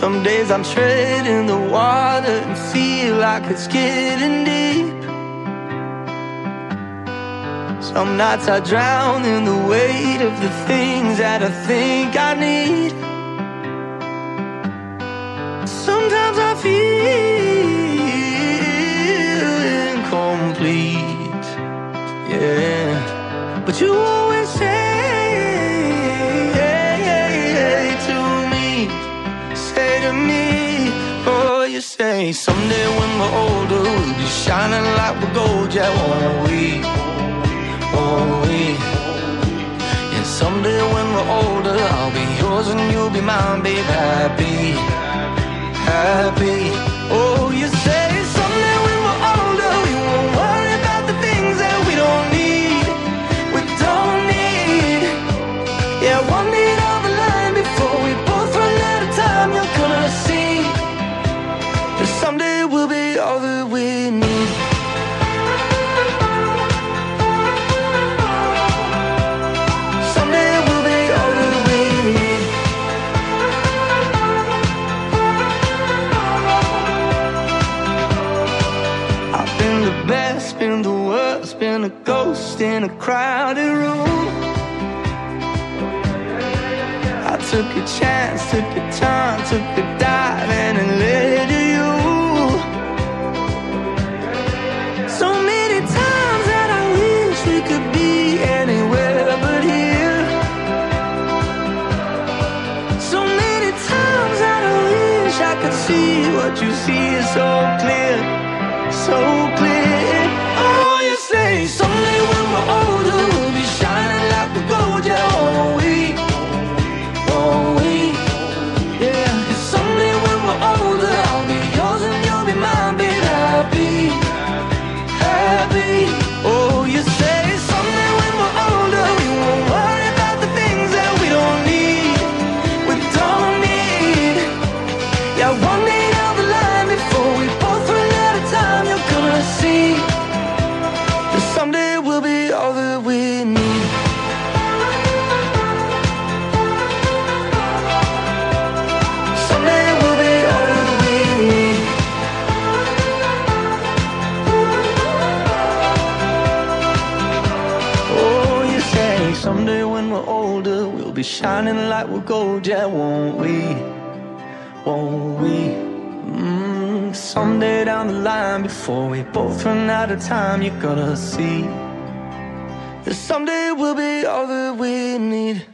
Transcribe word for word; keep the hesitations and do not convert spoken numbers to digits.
Some days I'm treading the water and feel like it's getting deep. Some nights I drown in the weight of the things that I think I need. Sometimes I feel incomplete, yeah. But you always say to me, say to me, oh, you say, someday when we're older, we'll be shining like we're gold, yeah, won't we? Won't we? And someday when we're older, I'll be yours and you'll be mine, babe, happy, happy. Oh, you say someday when we're older, we won't worry about the things that we don't need, we don't need. Yeah, one need on the line before we both run out of time. You're gonna see that someday we'll be all that we need. Someday we'll be all that we need. I've been the best, been the worst, been a ghost in a crowded room. I took a chance, took a turn, took a dive and it led to you. So many times that I wish we could be anywhere but here. So many times that I wish I could see what you see is so clear, so clear. Oh, you say someday when we're older, we'll be shining like we're gold, yeah, won't we? Won't we? Yeah, and someday when we're older, I'll be yours and you'll be mine, babe, happy, happy. Oh, you say someday when we're older, we won't worry about the things that we don't need, we don't need. Yeah, one day down the line before we both run out of time, you're gonna see that someday we'll be all that we need. Someday we'll be all that we need. Oh, you say someday when we're older, we'll be shining like we're gold, yeah, won't we? Won't we? Mm, someday down the line before we both run out of time, you're gonna see that someday we'll be all that we need.